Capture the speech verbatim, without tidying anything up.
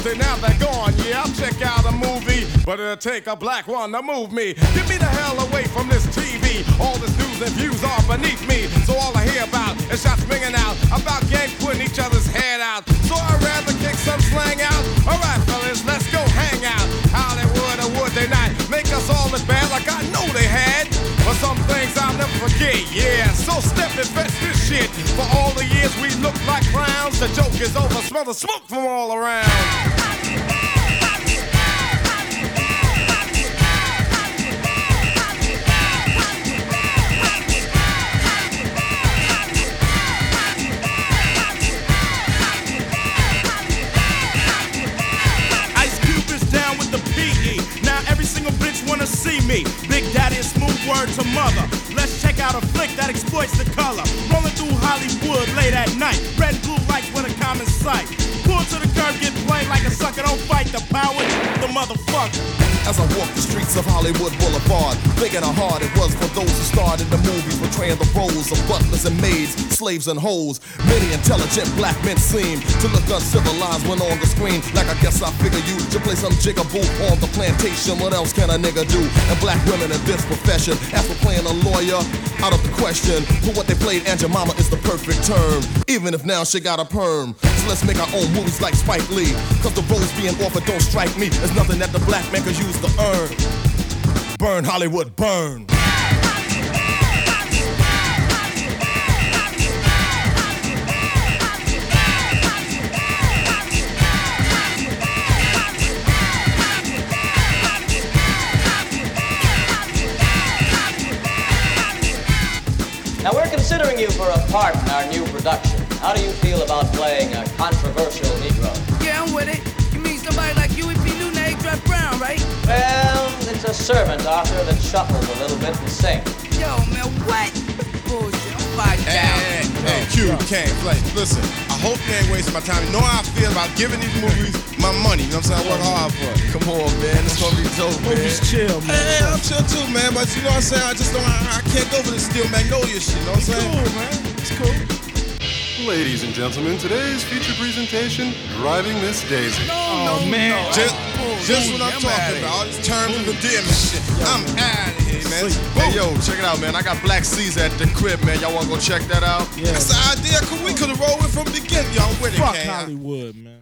say now they're gone. Yeah, I'll check out a movie, but it'll take a black one to move me. Get me the hell away from this T V. All this news and views are beneath me. So all I hear about is shots ringing out about gangs putting each other's head out. So I'd rather kick some slang out. Alright, fellas, let's go hang out. Hollywood or would they not make us all look bad like I know they had? But some things I'll never forget, yeah. So step and fetch this shit. For all the years we looked like clowns, the joke is over. Smell the smoke from all around. Wanna see me, Big Daddy and smooth word to mother. Let's check out a flick that exploits the color. Rolling through Hollywood late at night. Red and blue lights with a common sight. Pull to the curb, get played like a sucker. Don't fight the power, the motherfucker. As I walk the streets of Hollywood Boulevard, thinking how hard it was for those who started the movies, portraying the roles of butlers and maids, slaves and hoes. Many intelligent black men seem to look uncivilized when on the screen. Like I guess I figure you should play some jigaboo on the plantation. What else can a nigga do? And black women in this profession, as for playing a lawyer, out of the question. For what they played, Aunt Your Mama is the perfect term. Even if now she got a perm. So let's make our own movies like Spike Lee. Cause the roles being offered don't strike me as nothing that the black man could use to earn. Burn Hollywood, burn. Now we're considering you for a part in our new production. How do you feel about playing a controversial Negro? Yeah, I'm with it. You mean somebody like Huey P. Newton, A-Trap Brown, right? Well, it's a servant, Arthur, that shuffles a little bit and sings. Yo, man, what? Bullshit, I'm fired Hey, down. hey, hey, Q, you can't play. Listen, I hope you ain't wasting my time. You know how I feel about giving these movies my money. You know what I'm saying? I work hard for it. Come on, man, it's gonna be dope, man. Movies chill, man. Hey, I'm chill too, man. But you know what I'm saying? I just don't, I, I can't go for this Steel Magnolia shit. You know what I'm saying? Cool, man. It's cool. Ladies and gentlemen, today's feature presentation, Driving Miss Daisy. Oh, man. Just, Oh, just Louie, what I'm, I'm talking outta about. All these terms of endearment shit. I'm out of here, man. Hey, yo, check it out, man. I got Black Caesar at the crib, man. Y'all wanna go check that out? Yeah. That's the idea. We could have rolled with from the beginning. Y'all with it, Fuck K. Hollywood, man.